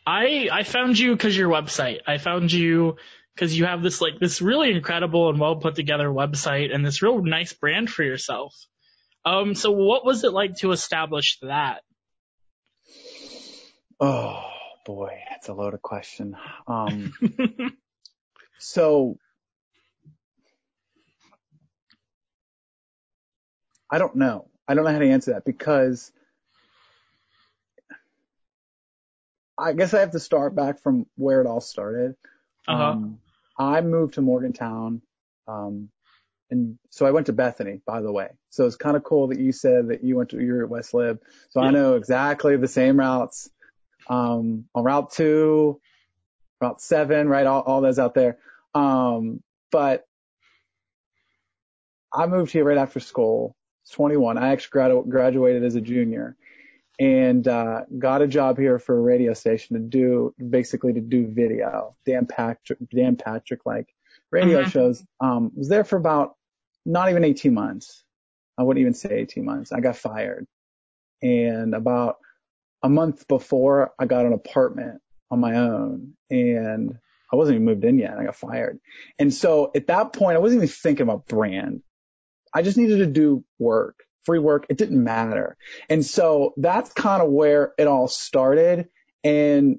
I found you because your website. I found you because you have this really incredible and well put together website and this real nice brand for yourself. So what was it like to establish that? Oh boy, that's a loaded question. So I don't know. I don't know how to answer that because I guess I have to start back from where it all started. Uh-huh. I moved to Morgantown, and so I went to Bethany, by the way. So it's kind of cool that you said that you're at West Lib. So I Yeah. know exactly the same routes. On Route 2, Route 7, right? All those out there. But I moved here right after school. I was 21. I actually graduated as a junior and got a job here for a radio station to do video. Dan Patrick like radio Hmm. shows. Was there for about not even 18 months. I wouldn't even say 18 months. I got fired. And about a month before, I got an apartment on my own, and I wasn't even moved in yet. I got fired. And so at that point, I wasn't even thinking about brand. I just needed to do work, free work. It didn't matter. And so that's kind of where it all started. And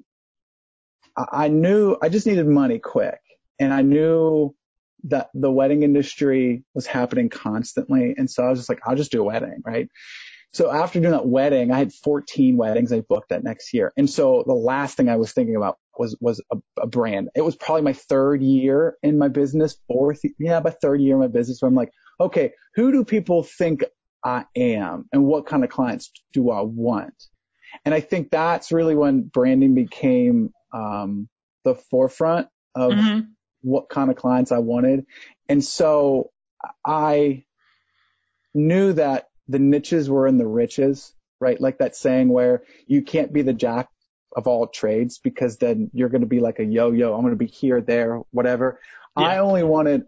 I knew I just needed money quick. And I knew that the wedding industry was happening constantly. And so I was just like, I'll just do a wedding, right? So after doing that wedding, I had 14 weddings I booked that next year. And so the last thing I was thinking about was a brand. It was probably my third year in my business, my third year in my business where I'm like, okay, who do people think I am and what kind of clients do I want? And I think that's really when branding became the forefront of Hmm. what kind of clients I wanted. And so I knew that the niches were in the riches, right? Like that saying where you can't be the jack of all trades because then you're going to be like a yo-yo. I'm going to be here, there, whatever. Yeah. I only wanted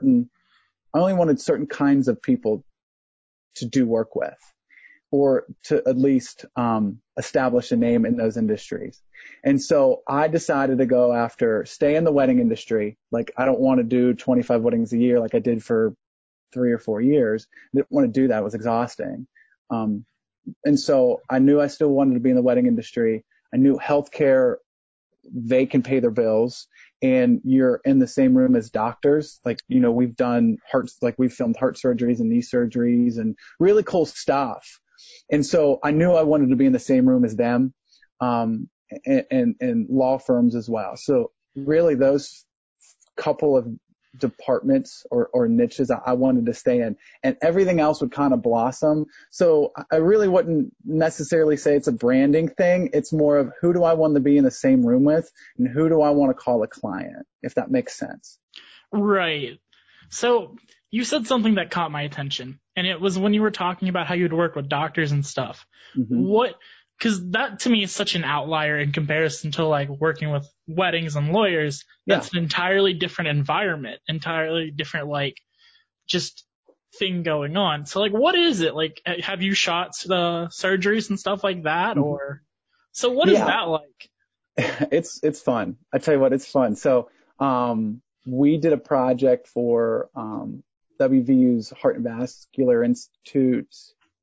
certain kinds of people to do work with or to at least establish a name in those industries. And so I decided to go after stay in the wedding industry. Like I don't want to do 25 weddings a year like I did for 3 or 4 years. I didn't want to do that. It was exhausting. And so I knew I still wanted to be in the wedding industry. I knew healthcare, they can pay their bills and you're in the same room as doctors. Like, we've done we've filmed heart surgeries and knee surgeries and really cool stuff. And so I knew I wanted to be in the same room as them, and law firms as well. So really those couple of departments or niches I wanted to stay in, and everything else would kind of blossom. So I really wouldn't necessarily say it's a branding thing. It's more of who do I want to be in the same room with and who do I want to call a client, if that makes sense. Right. So you said something that caught my attention, and it was when you were talking about how you'd work with doctors and stuff. Mm-hmm. What? Because that to me is such an outlier in comparison to like working with weddings and lawyers. Yeah. That's an entirely different environment, entirely different like just thing going on. So like, what is it like? Have you shot the surgeries and stuff like that, Mm-hmm. or so? What is Yeah. that like? It's fun. I tell you what, it's fun. So, we did a project for, WVU's Heart and Vascular Institute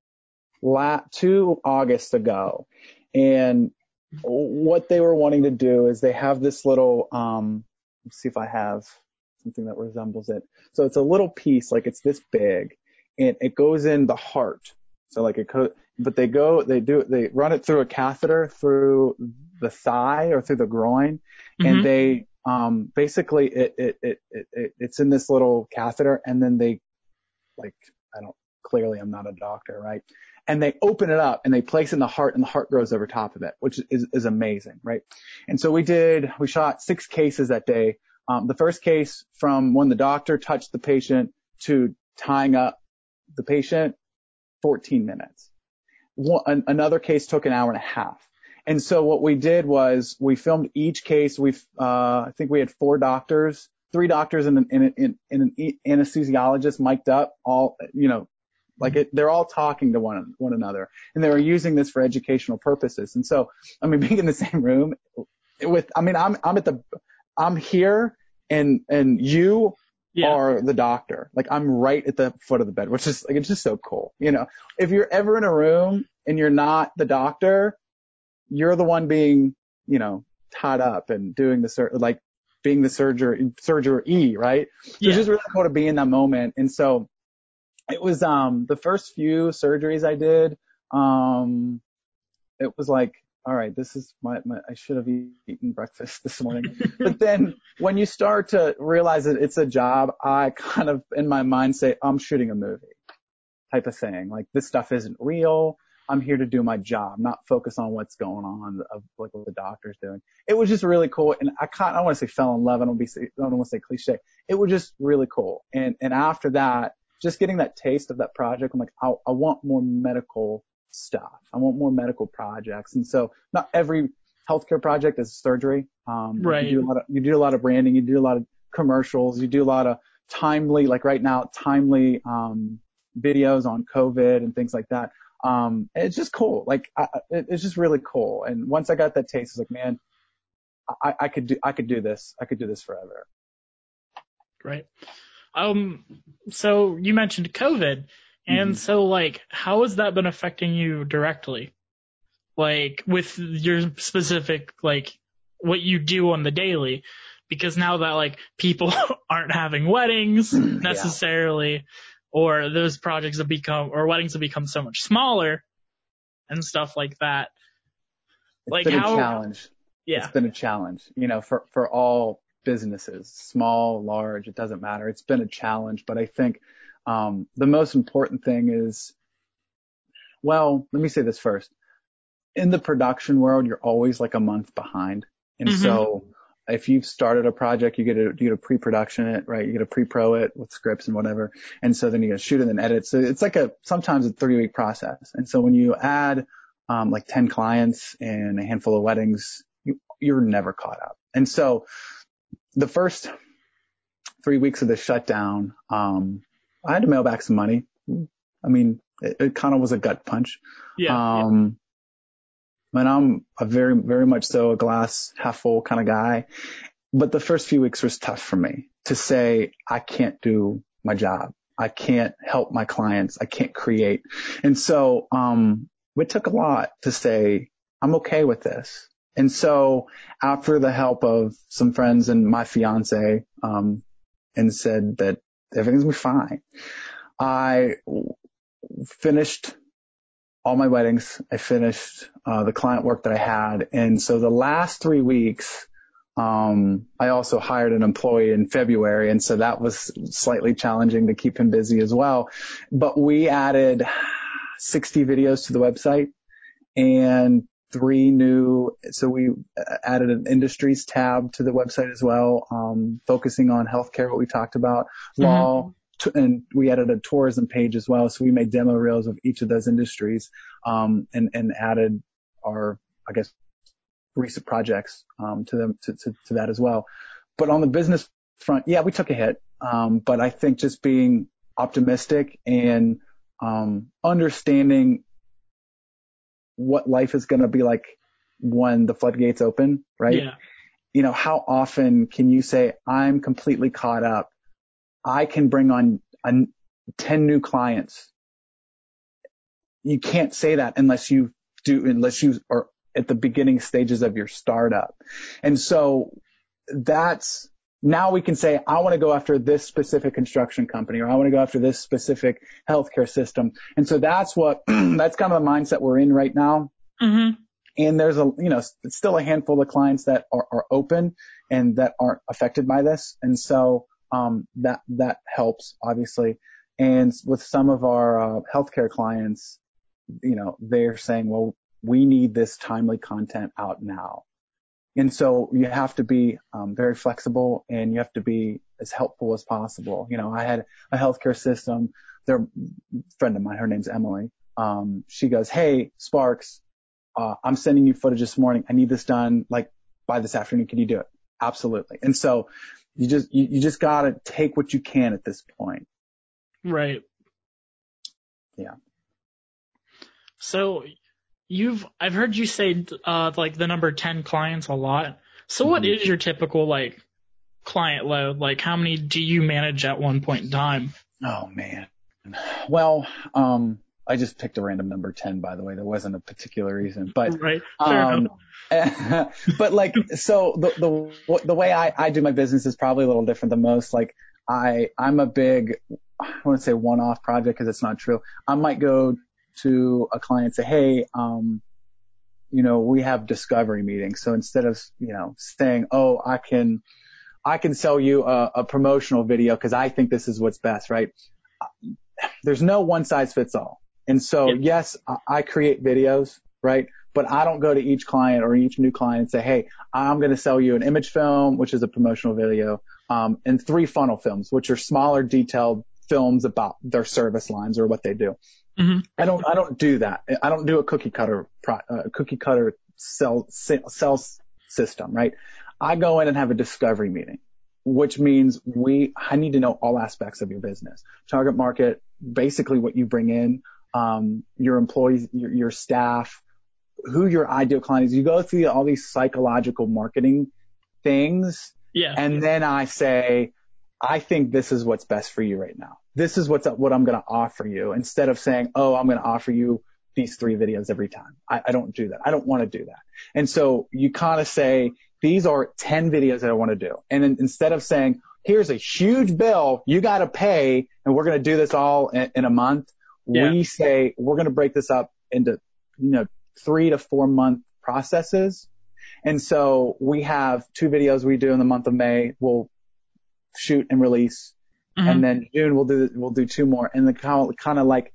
2 August ago. And what they were wanting to do is they have this little, let's see if I have something that resembles it. So it's a little piece, like it's this big and it goes in the heart. So like but they run it through a catheter through the thigh or through the groin. And Mm-hmm. they, basically it's in this little catheter and then they like, clearly I'm not a doctor, right? And they open it up and they place it in the heart and the heart grows over top of it, which is amazing, right? And so we shot 6 cases that day. The first case from when the doctor touched the patient to tying up the patient, 14 minutes. Another case took an hour and a half. And so what we did was we filmed each case. I think we had 3 doctors and an anesthesiologist mic'd up, all, they're all talking to one another, and they were using this for educational purposes. And so, being in the same room, I'm here and you Yeah. are the doctor. Like I'm right at the foot of the bed, which is like, it's just so cool. If you're ever in a room and you're not the doctor, you're the one being, tied up and doing being the surgery, right? So it's Yeah. just really cool to be in that moment. And so it was, the first few surgeries I did, it was like, all right, this is I should have eaten breakfast this morning. But then when you start to realize that it's a job, I kind of in my mind say, I'm shooting a movie type of thing. Like this stuff isn't real. I'm here to do my job, not focus on what's going on of like what the doctor's doing. It was just really cool. And I don't want to say fell in love. I don't want to say cliche. It was just really cool. And after that, just getting that taste of that project, I'm like, I want more medical stuff. I want more medical projects. And so not every healthcare project is surgery. Right. You do a lot of branding. You do a lot of commercials. You do a lot of timely, like right now, timely, videos on COVID and things like that. It's just cool. Like, it's just really cool. And once I got that taste, it's like, man, I could do this. I could do this forever. Right. So you mentioned COVID, and so like, how has that been affecting you directly? Like with your specific, like what you do on the daily, because now that like people aren't having weddings necessarily, or those projects have become, or weddings have become so much smaller and stuff like that. It's been a challenge. Yeah. It's been a challenge, for all businesses, small, large, it doesn't matter. It's been a challenge, but I think, the most important thing is, well, let me say this first. In the production world, you're always like a month behind. And so if you've started a project, you get to pre-production it, right? You get to pre-pro it with scripts and whatever. And so then you got to shoot it and edit. So it's like sometimes a 3-week process. And so when you add, like 10 clients and a handful of weddings, you're never caught up. And so the first 3 weeks of the shutdown, I had to mail back some money. I mean, it kind of was a gut punch. And I'm a very, very much so a glass half full kind of guy. But the first few weeks was tough for me to say, I can't do my job. I can't help my clients. I can't create. And so, it took a lot to say, I'm okay with this. And so after the help of some friends and my fiance, and said that everything's gonna be fine, I finished all my weddings. I finished the client work that I had. And so the last 3 weeks, I also hired an employee in February. And so that was slightly challenging to keep him busy as well. But we added 60 videos to the website and so we added an industries tab to the website as well, focusing on healthcare, what we talked about, law, and we added a tourism page as well. So we made demo reels of each of those industries, and added our, I guess, recent projects, to them, to that as well. But on the business front, yeah, we took a hit. But I think just being optimistic and, understanding what life is going to be like when the floodgates open, right? Yeah. How often can you say, I'm completely caught up? I can bring on 10 new clients. You can't say that unless you are at the beginning stages of your startup. And so now we can say, I want to go after this specific construction company, or I want to go after this specific healthcare system. And so that's kind of the mindset we're in right now. And there's it's still a handful of clients that are open and that aren't affected by this. And so, that helps obviously. And with some of our, healthcare clients, they're saying, well, we need this timely content out now. And so you have to be, very flexible, and you have to be as helpful as possible. I had a healthcare system, they're a friend of mine, her name's Emily. She goes, hey, Sparks, I'm sending you footage this morning. I need this done like by this afternoon. Can you do it? Absolutely. And so you just gotta take what you can at this point. Right. Yeah. So I've heard you say, like the number 10 clients a lot. So what is your typical like client load? Like how many do you manage at one point in time? Oh man. Well, I just picked a random number 10, by the way. There wasn't a particular reason, but, Right. Fair enough. but like, so the way I do my business is probably a little different than most. Like I'm a big, I want to say one-off project because it's not true. I might go to a client and say, hey, we have discovery meetings. So instead of, saying, oh, I can sell you a promotional video because I think this is what's best, right? There's no one size fits all. And so, yes, I create videos, right? But I don't go to each client or each new client and say, hey, I'm going to sell you an image film, which is a promotional video, and 3 funnel films, which are smaller, detailed films about their service lines or what they do. Mm-hmm. I don't do that. I don't do a cookie cutter sales system, right? I go in and have a discovery meeting, which means I need to know all aspects of your business, target market, basically what you bring in, your employees, your staff, who your ideal client is. You go through all these psychological marketing things. Yeah. And then I say, I think this is what's best for you right now. This is what I'm going to offer you, instead of saying, oh, I'm going to offer you these 3 videos every time. I don't do that. I don't want to do that. And so you kind of say, these are 10 videos that I want to do. And then instead of saying, here's a huge bill you got to pay, and we're going to do this all in a month, we say, we're going to break this up into, 3 to 4 month processes. And so we have 2 videos we do in the month of May. We'll shoot and release. Mm-hmm. And then June we'll do 2 more, and then kind of like,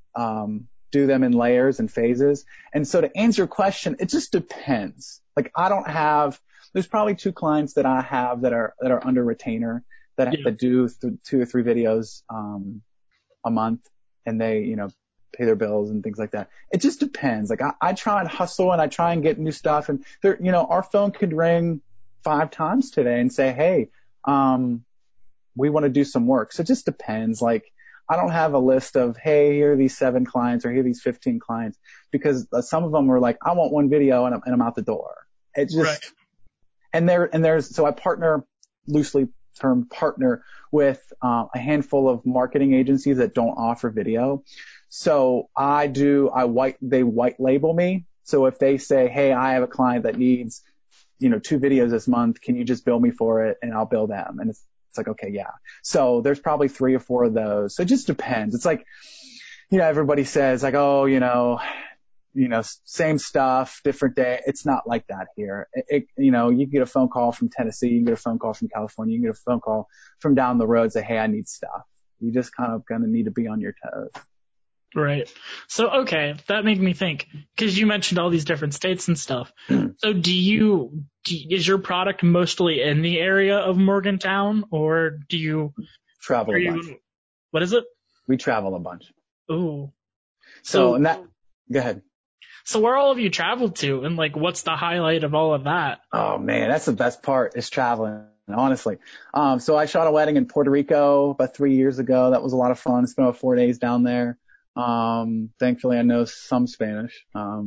do them in layers and phases. And so to answer your question, it just depends. Like there's probably 2 clients that I have that are under retainer that do 2 or 3 videos, a month, and they, pay their bills and things like that. It just depends. Like I try and hustle and I try and get new stuff, and there, our phone could ring 5 times today and say, hey, we want to do some work. So it just depends. Like I don't have a list of, hey, here are these 7 clients or here are these 15 clients, because some of them are like, I want 1 video and I'm out the door. It just, right. So I partner, loosely termed partner, with a handful of marketing agencies that don't offer video. So they white label me. So if they say, hey, I have a client that needs, 2 videos this month, can you just bill me for it? And I'll bill them. And it's like, okay, yeah. So there's probably 3 or 4 of those. So it just depends. It's like, everybody says like, oh, same stuff, different day. It's not like that here. You get a phone call from Tennessee, you get a phone call from California, you get a phone call from down the road, say, hey, I need stuff. You just kind of gonna need to be on your toes. Right. So, okay, that made me think, because you mentioned all these different states and stuff. So is your product mostly in the area of Morgantown, or do you travel a bunch? What is it? We travel a bunch. Ooh. So go ahead. So where all of you traveled to, and like, what's the highlight of all of that? Oh man, that's the best part, is traveling, honestly. So I shot a wedding in Puerto Rico about 3 years ago. That was a lot of fun. Spent about 4 days down there. Thankfully I know some Spanish.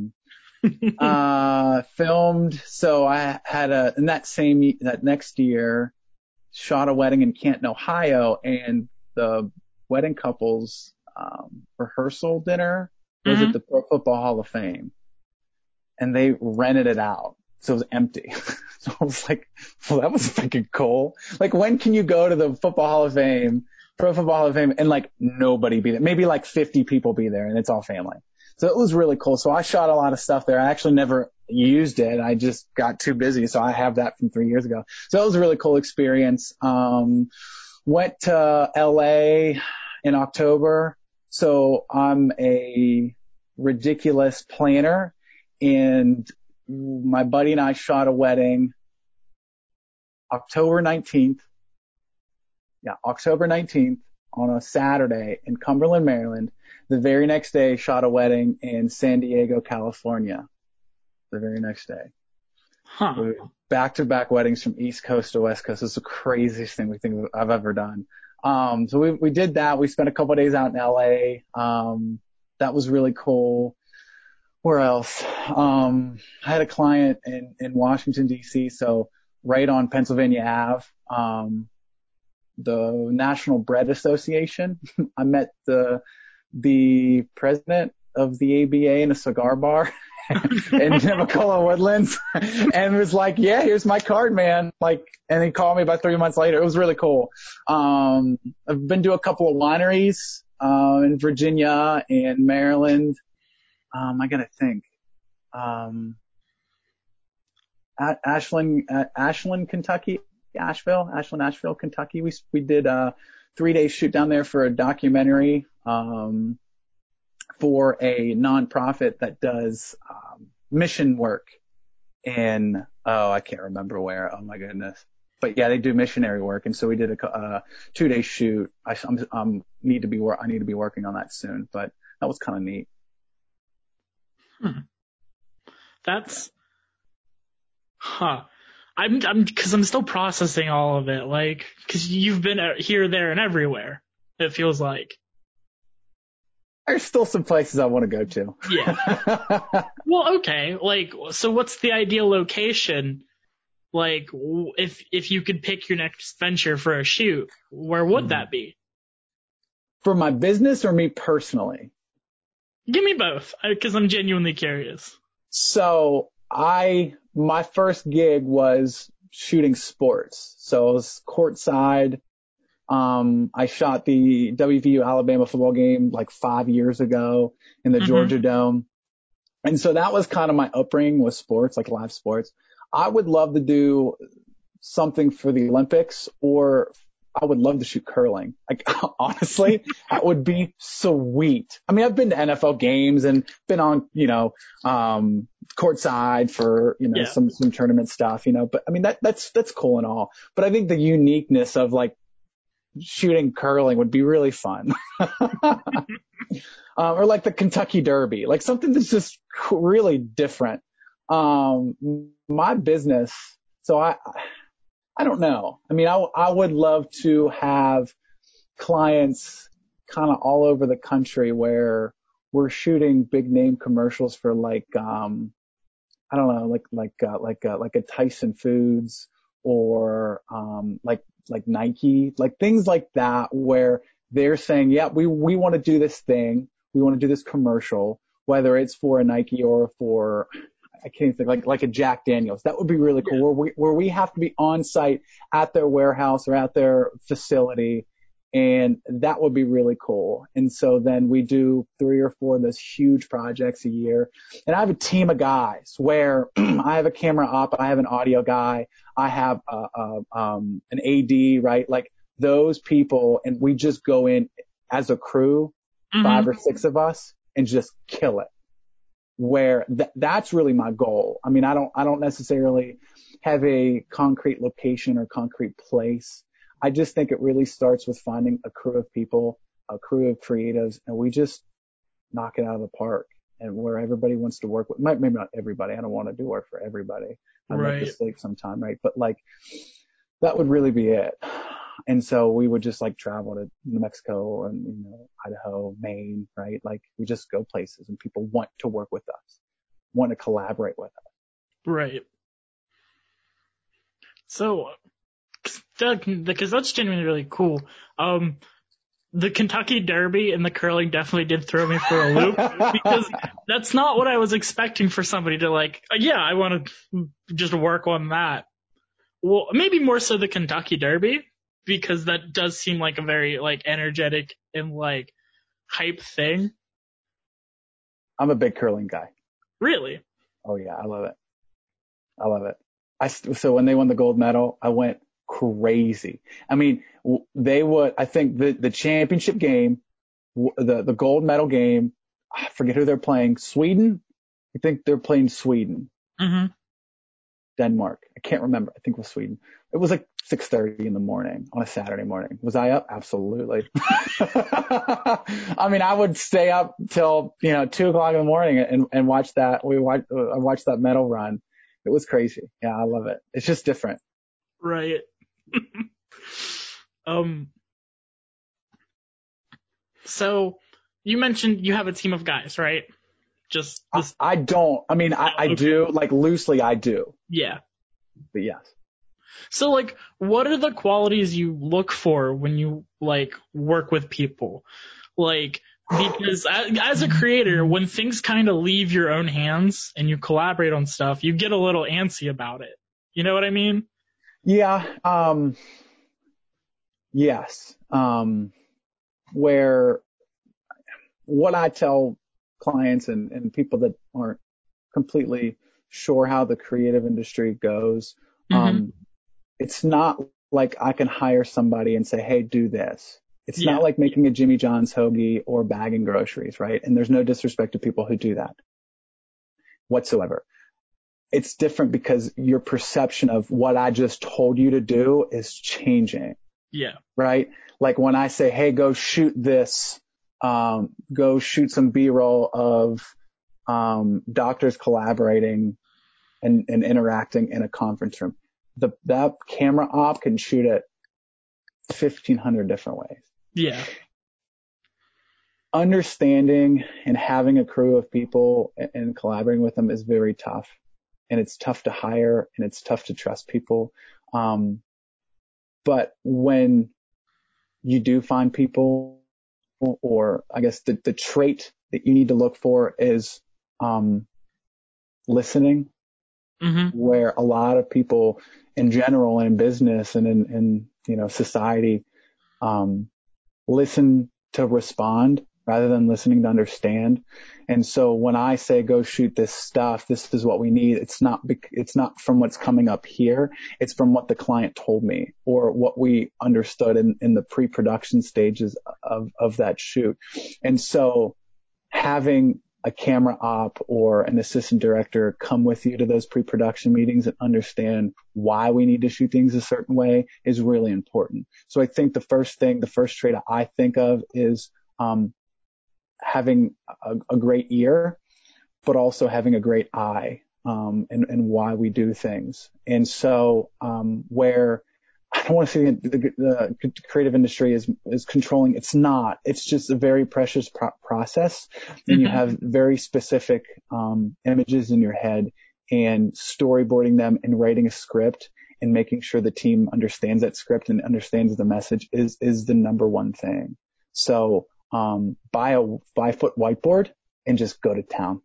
Filmed. So I had that next year, shot a wedding in Canton, Ohio, and the wedding couple's, rehearsal dinner was at the Pro Football Hall of Fame, and they rented it out. So it was empty. So I was like, well, that was freaking cool. Like, when can you go to the Football Hall of Fame, Pro Football Hall of Fame, and like nobody be there? Maybe like 50 people be there, and it's all family. So it was really cool. So I shot a lot of stuff there. I actually never used it. I just got too busy. So I have that from 3 years ago. So it was a really cool experience. Went to LA in October. So I'm a ridiculous planner, and my buddy and I shot a wedding October 19th. Yeah, October 19th on a Saturday in Cumberland, Maryland. The very next day, shot a wedding in San Diego, California. The very next day. Huh. Back-to-back weddings from East Coast to West Coast. It's the craziest thing I've ever done. So we did that. We spent a couple of days out in LA. That was really cool. Where else? I had a client in Washington D.C., so right on Pennsylvania Ave. The National Bread Association. I met the president of the ABA in a cigar bar in Navacola Woodlands, and was like, "Yeah, here's my card, man." Like, and he called me about 3 months later. It was really cool. I've been to a couple of wineries in Virginia and Maryland. I gotta think. Ashland, Kentucky, Asheville, Kentucky. We did a 3-day shoot down there for a documentary, for a nonprofit that does, mission work in, oh, I can't remember where. Oh my goodness. But yeah, they do missionary work. And so we did a 2-day shoot. I need to be working on that soon, but that was kind of neat. That's, huh. Cause I'm still processing all of it. Like, cause you've been here, there, and everywhere. It feels like. There's still some places I want to go to. Yeah. Well, okay. Like, so what's the ideal location? Like, if you could pick your next venture for a shoot, where would that be? For my business or me personally? Give me both, because I'm genuinely curious. So my first gig was shooting sports. So it was courtside. I shot the WVU Alabama football game like 5 years ago in the Georgia Dome. And so that was kind of my upbringing with sports, like live sports. I would love to do something for the Olympics, or I would love to shoot curling. Like, honestly, that would be sweet. I mean, I've been to NFL games and been on, courtside for, some tournament stuff, but I mean, that's cool and all. But I think the uniqueness of like shooting curling would be really fun. Or like the Kentucky Derby, like something that's just really different. My business. So I don't know. I mean, I would love to have clients kind of all over the country where we're shooting big name commercials for like, I don't know, like a Tyson Foods or, like Nike, like things like that where they're saying, yeah, we want to do this thing. We want to do this commercial, whether it's for a Nike or for, I can't think, like a Jack Daniels. That would be really cool. Where we have to be on site at their warehouse or at their facility. And that would be really cool. And so then we do 3 or 4 of those huge projects a year. And I have a team of guys where I have a camera op, I have an audio guy, I have an AD, right? Like those people, and we just go in as a crew, 5 or 6 of us, and just kill it. Where that's really my goal. I mean, I don't necessarily have a concrete location or concrete place. I just think it really starts with finding a crew of people, a crew of creatives, and we just knock it out of the park. And where everybody wants to work with, maybe not everybody. I don't want to do work for everybody. I'd like to sleep sometime, right? But like, that would really be it. And so we would just like travel to New Mexico and, Idaho, Maine, right? Like we just go places and people want to work with us, want to collaborate with us. Right. So, because that's genuinely really cool. The Kentucky Derby and the curling definitely did throw me for a loop because that's not what I was expecting for somebody to like, yeah, I want to just work on that. Well, maybe more so the Kentucky Derby, because that does seem like a very like energetic and like hype thing. I'm a big curling guy. Really? Oh yeah, I love it. So when they won the gold medal, I went crazy. I mean, I think the championship game, the gold medal game, I forget who they're playing. Sweden? I think they're playing Sweden. Denmark. I can't remember. I think it was Sweden. It was like 6:30 in the morning on a Saturday morning. Was I up? Absolutely. I mean, I would stay up till, 2:00 in the morning and watch that. I watched that medal run. It was crazy. Yeah, I love it. It's just different. Right. So you mentioned you have a team of guys, right? Just this. I don't. I mean, I Okay. do, like, loosely I do, Yeah. but yes. So like, what are the qualities you look for when you like work with people? Like, because as a creator, when things kind of leave your own hands and you collaborate on stuff, you get a little antsy about it. You know what I mean? Yeah. Yes. Where what I tell clients and people that aren't completely sure how the creative industry goes, Mm-hmm. it's not like I can hire somebody and say, hey, do this. It's Yeah. not like making a Jimmy John's hoagie or bagging groceries, right? And there's no disrespect to people who do that whatsoever. It's different because your perception of what I just told you to do is changing, Yeah. right? Like when I say, hey, go shoot this, go shoot some B-roll of doctors collaborating and interacting in a conference room. That camera op can shoot it 1,500 different ways. Yeah. Understanding and having a crew of people and collaborating with them is very tough. And it's tough to hire and it's tough to trust people. But when you do find people, or I guess the trait that you need to look for is listening, Mm-hmm. where a lot of people in general and in business and in society listen to respond rather than listening to understand. And so when I say go shoot this stuff, this is what we need. It's not from what's coming up here. It's from what the client told me or what we understood in the pre-production stages of that shoot. And so having a camera op or an assistant director come with you to those pre-production meetings and understand why we need to shoot things a certain way is really important. So I think the first trait I think of is having a great ear, but also having a great eye, and why we do things. And so, where I don't want to say the creative industry is controlling. It's not. It's just a very precious process, and you Mm-hmm. have very specific images in your head, and storyboarding them and writing a script and making sure the team understands that script and understands the message is the number one thing. So buy a 5-foot whiteboard and just go to town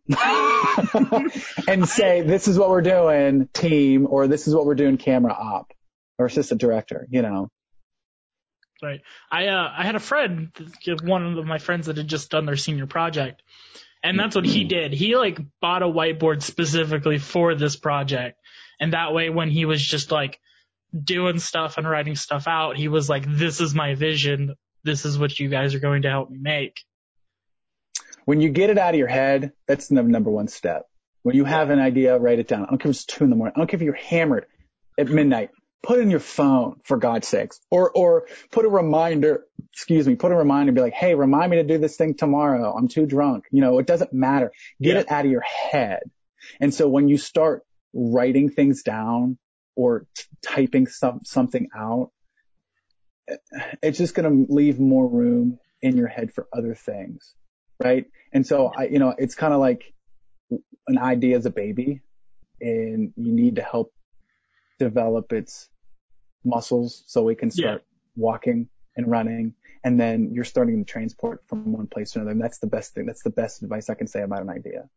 and say, this is what we're doing, team, or this is what we're doing, camera op or assistant director, Right. I had a friend, one of my friends that had just done their senior project, and that's what he did. He like bought a whiteboard specifically for this project, and that way when he was just like doing stuff and writing stuff out, he was like, "This is my vision. This is what you guys are going to help me make." When you get it out of your head, that's the number one step. When you have an idea, write it down. I don't care if it's 2 a.m. I don't care if you're hammered at midnight. Put it in your phone, for God's sakes, or put a reminder. Put a reminder. Be like, hey, remind me to do this thing tomorrow. I'm too drunk. It doesn't matter. Get it out of your head. And so when you start writing things down or typing something out, it's just going to leave more room in your head for other things, right? And so it's kind of like an idea is a baby, and you need to help develop its muscles so it can start walking and running, and then you're starting to transport from one place to another. And that's the best thing. That's the best advice I can say about an idea.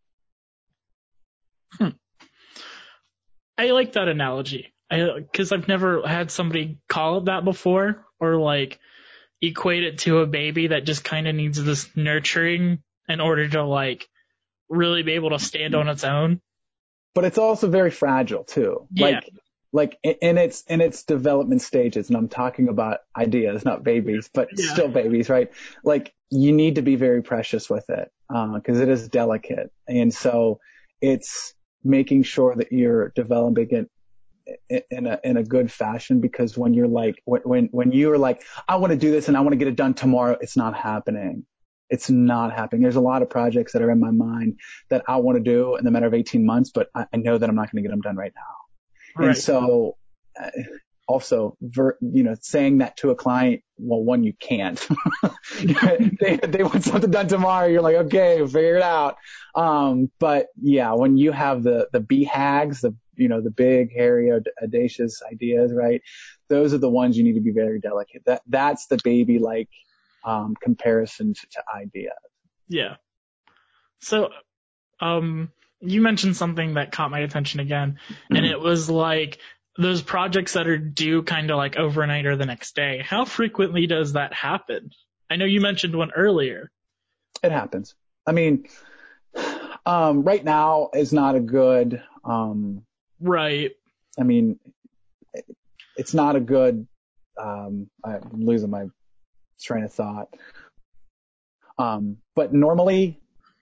I like that analogy. Because I've never had somebody call it that before, or like equate it to a baby that just kind of needs this nurturing in order to like really be able to stand on its own. But it's also very fragile too. Yeah. Like in its development stages, and I'm talking about ideas, not babies, but still babies, right? Like you need to be very precious with it, because it is delicate. And so it's making sure that you're developing it in a good fashion, because when you're like, when you're like, I want to do this and I want to get it done tomorrow, it's not happening. It's not happening. There's a lot of projects that are in my mind that I want to do in the matter of 18 months, but I know that I'm not going to get them done right now. Right. And so also, saying that to a client, well, one, you can't. they want something done tomorrow. You're like, okay, figure it out. But yeah, when you have the BHAGs, the big, hairy, audacious ideas, right? Those are the ones you need to be very delicate. That's the baby comparison to idea. Yeah. So, you mentioned something that caught my attention again, and it was like those projects that are due kind of like overnight or the next day. How frequently does that happen? I know you mentioned one earlier. It happens. I mean, right now is not a good, right. I mean, it's not a good, I'm losing my train of thought. But normally,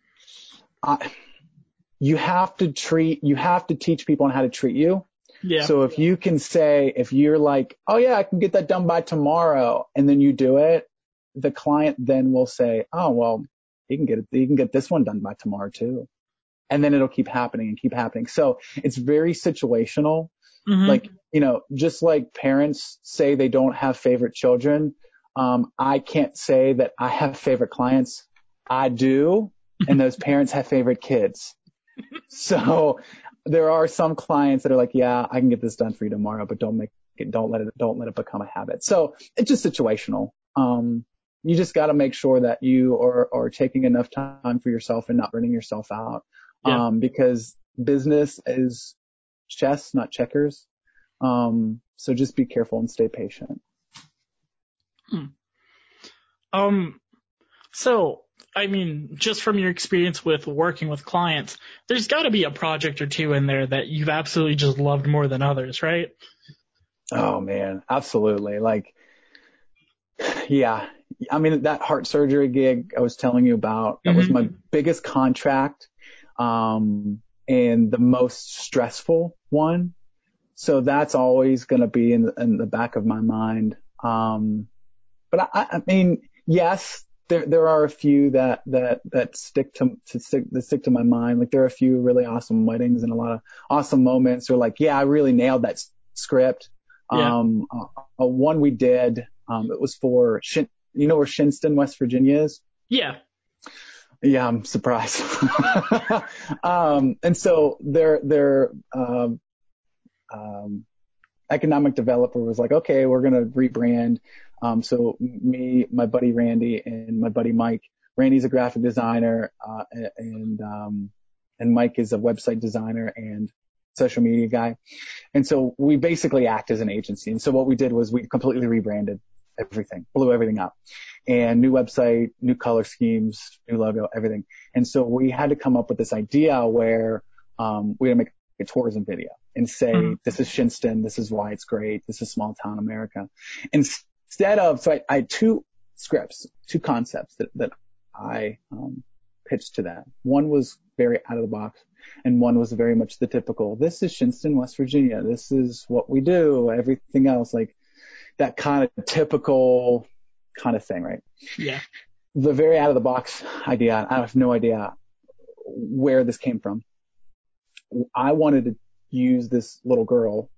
you have to teach people on how to treat you. Yeah. So if you can say, if you're like, oh yeah, I can get that done by tomorrow, and then you do it, the client then will say, oh, well, he can get this one done by tomorrow too. And then it'll keep happening and keep happening. So it's very situational. Mm-hmm. Like, just like parents say they don't have favorite children. I can't say that I have favorite clients. I do. And those parents have favorite kids. So there are some clients that are like, yeah, I can get this done for you tomorrow, but don't let it become a habit. So it's just situational. You just got to make sure that you are taking enough time for yourself and not burning yourself out. Yeah. Because business is chess, not checkers. So just be careful and stay patient. So, I mean, just from your experience with working with clients, there's got to be a project or two in there that you've absolutely just loved more than others, right? Oh man, absolutely. Like, yeah. I mean, that heart surgery gig I was telling you about, that was my biggest contract, and the most stressful one. So that's always going to be in the back of my mind. But I mean, yes, there are a few that stick to my mind. Like there are a few really awesome weddings and a lot of awesome moments. Or like, yeah, I really nailed that script. Yeah. One we did, it was for where Shinston, West Virginia is? Yeah. Yeah, I'm surprised. And so their economic developer was like, okay, we're going to rebrand. So me, my buddy Randy, and my buddy Mike. Randy's a graphic designer, and Mike is a website designer and social media guy. And so we basically act as an agency. And so what we did was we completely rebranded everything, blew everything up, and new website, new color schemes, new logo, everything. And so we had to come up with this idea where we had to make a tourism video and say, this is Shinston, this is why it's great, this is small town America. Instead of, so I had two scripts, two concepts that I pitched to that. One was very out of the box, and one was very much the typical, this is Shinston, West Virginia, this is what we do, everything else, like that kind of typical kind of thing, right? Yeah. The very out of the box idea, I have no idea where this came from. I wanted to use this little girl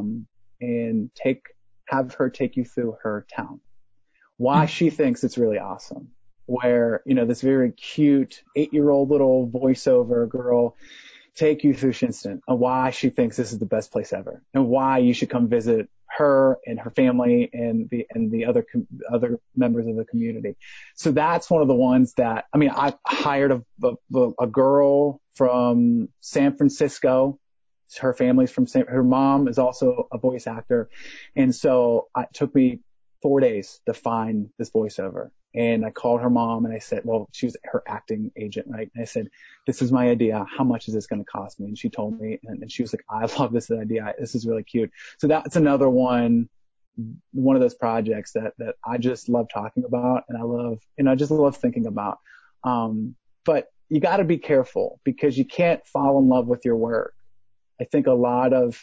and have her take you through her town. Why she thinks it's really awesome. Where, this very cute 8-year-old little voiceover girl take you through Shinston, and why she thinks this is the best place ever, and why you should come visit her and her family and the other members of the community. So that's one of the ones that, I mean, I hired a girl from San Francisco. Her family's her mom is also a voice actor. And so it took me 4 days to find this voiceover. And I called her mom and I said, well, she was her acting agent, right? And I said, this is my idea. How much is this going to cost me? And she told me, and she was like, I love this idea. This is really cute. So that's another one of those projects that I just love talking about, and I just love thinking about. But you got to be careful because you can't fall in love with your work. I think a lot of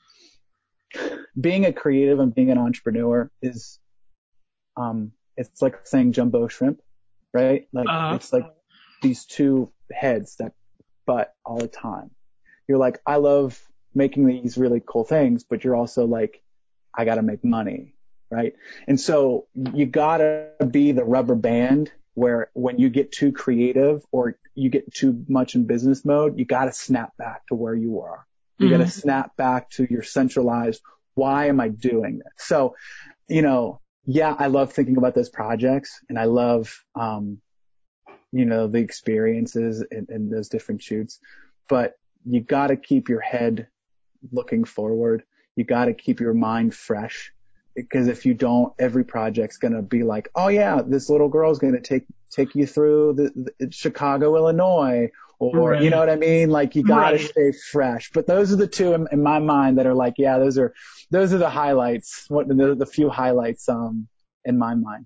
being a creative and being an entrepreneur is, it's like saying jumbo shrimp, right? Like it's like these two heads that butt all the time. You're like, I love making these really cool things, but you're also like, I got to make money, right? And so you got to be the rubber band where when you get too creative or you get too much in business mode, you got to snap back to where you are. You got to snap back to your centralized, why am I doing this? So, yeah, I love thinking about those projects, and I love, the experiences in those different shoots, but you got to keep your head looking forward. You got to keep your mind fresh, because if you don't, every project's going to be like, oh yeah, this little girl's going to take you through the Chicago, Illinois, or Right. you know what I mean? Like you got to Right. stay fresh. But those are the two in my mind that are like, yeah, those are the highlights. What the few highlights in my mind.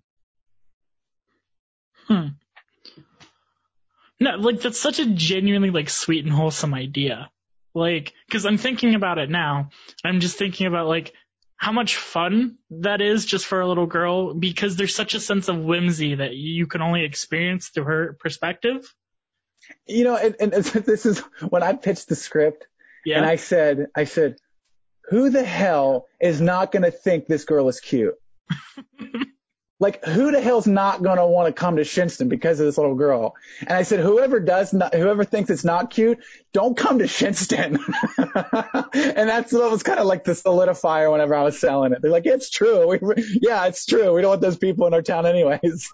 No, like that's such a genuinely like sweet and wholesome idea. Like, cause I'm thinking about it now. I'm just thinking about like how much fun that is just for a little girl, because there's such a sense of whimsy that you can only experience through her perspective. And this is when I pitched the script, and Yeah. I said, who the hell is not going to think this girl is cute? Like, who the hell's not going to want to come to Shinston because of this little girl? And I said, whoever thinks it's not cute, don't come to Shinston. And that's what was kind of like the solidifier whenever I was selling it. They're like, it's true. Yeah, it's true. We don't want those people in our town anyways.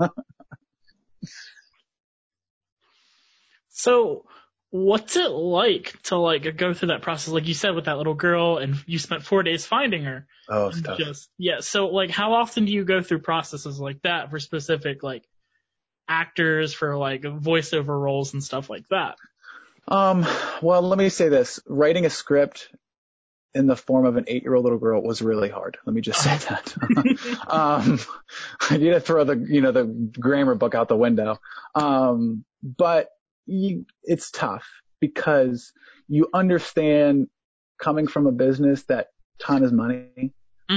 So what's it like to like go through that process? Like you said with that little girl, and you spent 4 days finding her. Oh, it's tough. Yeah. So like how often do you go through processes like that for specific like actors, for like voiceover roles and stuff like that? Well, let me say this. Writing a script in the form of an 8-year-old little girl was really hard. Let me just say that. I need to throw the grammar book out the window. But it's tough because you understand, coming from a business, that time is money.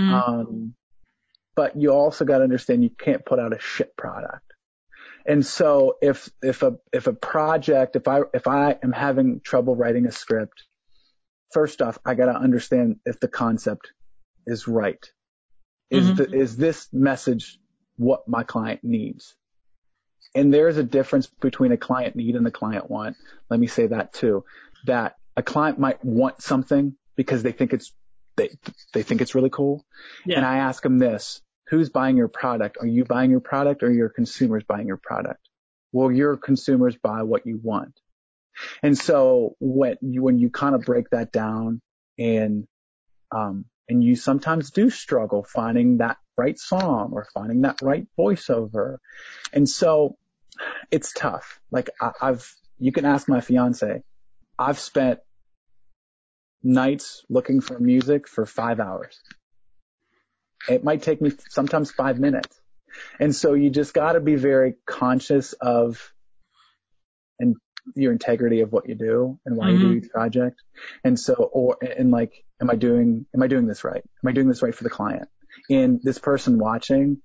But you also got to understand you can't put out a shit product. And so if a project, if I am having trouble writing a script, first off, I got to understand if the concept is right. Is this message what my client needs? And there is a difference between a client need and a client want. Let me say that too, that a client might want something because they think it's really cool. Yeah. And I ask them this: who's buying your product? Are you buying your product, or are your consumers buying your product? Well, your consumers buy what you want. And so when you kind of break that down, and you sometimes do struggle finding that right song or finding that right voiceover. And so it's tough. Like you can ask my fiance, I've spent nights looking for music for 5 hours. It might take me sometimes 5 minutes. And so you just got to be very conscious of your integrity of what you do and why you do each project. And so, am I doing this right? Am I doing this right for the client? And this person watching,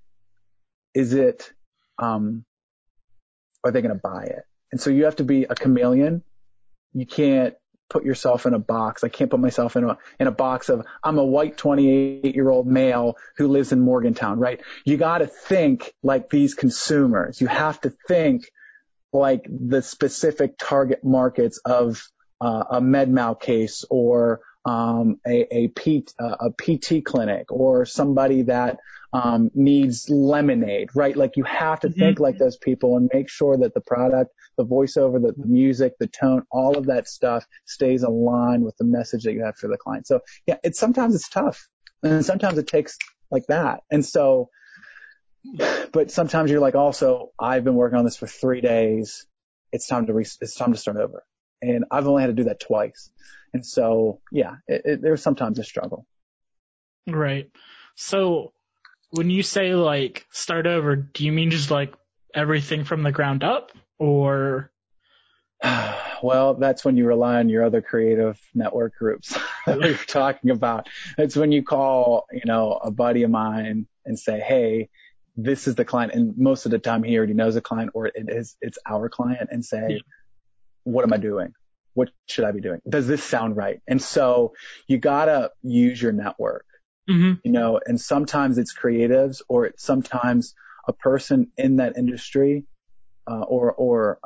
are they going to buy it? And so you have to be a chameleon. You can't put yourself in a box. I can't put myself in a box of, I'm a white 28-year-old male who lives in Morgantown, right? You got to think like these consumers. You have to think like the specific target markets of a MedMal case, or a PT clinic, or somebody that needs lemonade, right? Like you have to think like those people and make sure that the product, the voiceover, the music, the tone, all of that stuff stays aligned with the message that you have for the client. So yeah, sometimes it's tough, and sometimes it takes like that. And so, but sometimes you're like, also, I've been working on this for 3 days. It's time to start over. And I've only had to do that twice. And so, yeah, there's sometimes a struggle. Right. So when you say like start over, do you mean just like everything from the ground up, or? Well, that's when you rely on your other creative network groups that we were talking about. It's when you call, a buddy of mine and say, hey, this is the client. And most of the time he already knows the client, or it's our client, and say, what am I doing? What should I be doing? Does this sound right? And so you gotta use your network. Mm-hmm. and sometimes it's creatives or it's sometimes a person in that industry, or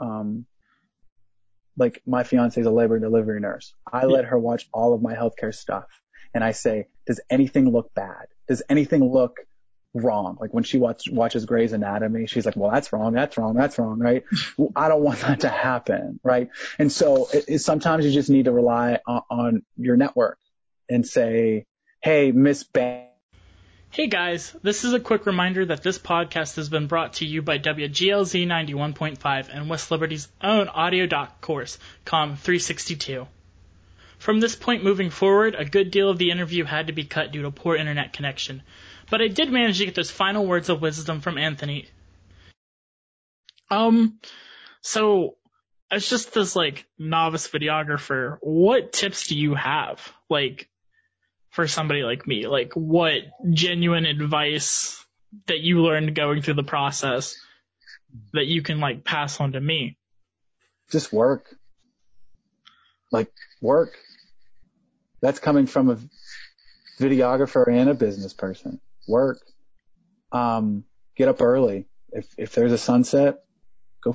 like my fiance is a labor and delivery nurse. I let her watch all of my healthcare stuff and I say, does anything look bad? Does anything look wrong? Like when she watches Grey's Anatomy, she's like, well, that's wrong, right? Well, I don't want that to happen, right? And so sometimes you just need to rely on your network and say, hey, Miss Bang. Hey guys, this is a quick reminder that this podcast has been brought to you by WGLZ 91.5 and West Liberty's own audio doc course, COM 362. From this point moving forward, a good deal of the interview had to be cut due to poor internet connection, but I did manage to get those final words of wisdom from Anthony. So as just this novice videographer, what tips do you have? For somebody like me, what genuine advice that you learned going through the process that you can pass on to me? Just work. Work. That's coming from a videographer and a business person. Work. Get up early. If there's a sunset, go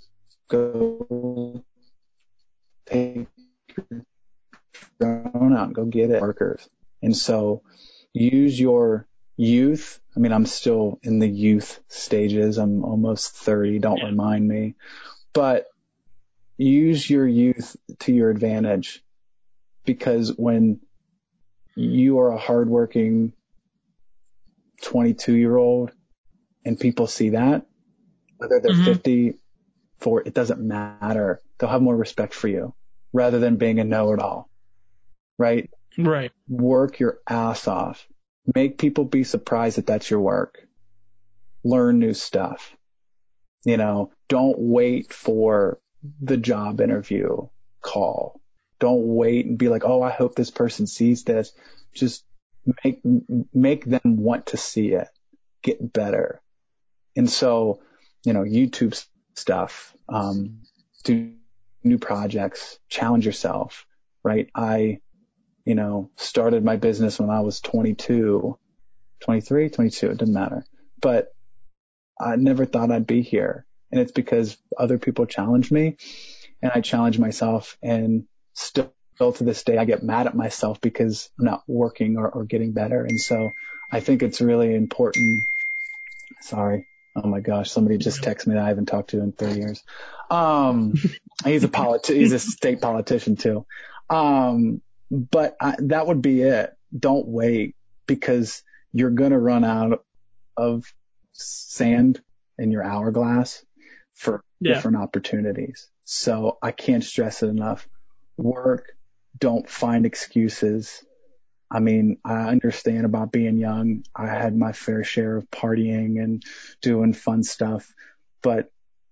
take your phone out and go get it. Workers. And so use your youth. I mean, I'm still in the youth stages. I'm almost 30. Don't remind me. But use your youth to your advantage, because when you are a hardworking 22-year-old and people see that, whether they're 50, it doesn't matter. They'll have more respect for you rather than being a know-it-all, right? Right. Work your ass off. Make people be surprised that that's your work. Learn new stuff. Don't wait for the job interview call. Don't wait and be like, oh, I hope this person sees this. Just make them want to see it. Get better. And so, YouTube stuff, do new projects, challenge yourself, right? I started my business when I was 22, 23, 22, it doesn't matter. But I never thought I'd be here. And it's because other people challenged me and I challenged myself, and still to this day, I get mad at myself because I'm not working or getting better. And so I think it's really important. Sorry. Oh my gosh. Somebody just texted me that I haven't talked to in 30 years. He's a state politician too. But that would be it. Don't wait, because you're going to run out of sand in your hourglass for different opportunities. So I can't stress it enough. Work. Don't find excuses. I mean, I understand about being young. I had my fair share of partying and doing fun stuff, but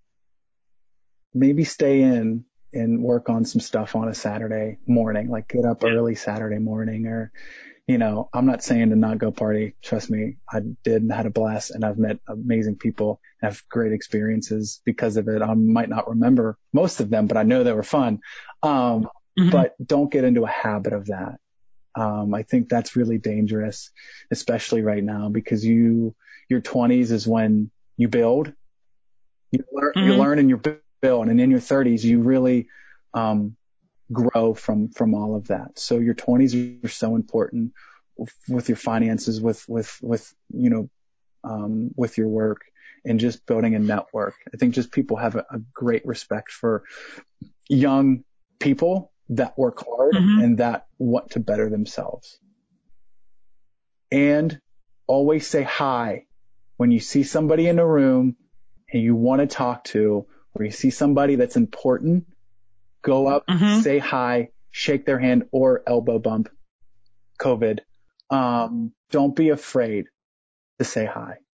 maybe stay in and work on some stuff on a Saturday morning, get up early Saturday morning, or, I'm not saying to not go party. Trust me, I did and had a blast, and I've met amazing people and have great experiences because of it. I might not remember most of them, but I know they were fun. But don't get into a habit of that. I think that's really dangerous, especially right now, because your 20s is when you build, you learn and you build, and in your 30s, you really, grow from all of that. So your 20s are so important with your finances, with your work, and just building a network. I think just people have a great respect for young people that work hard and that want to better themselves. And always say hi when you see somebody in a room and you want to talk to, or you see somebody that's important. Go up, say hi, shake their hand, or elbow bump. COVID. Don't be afraid to say hi.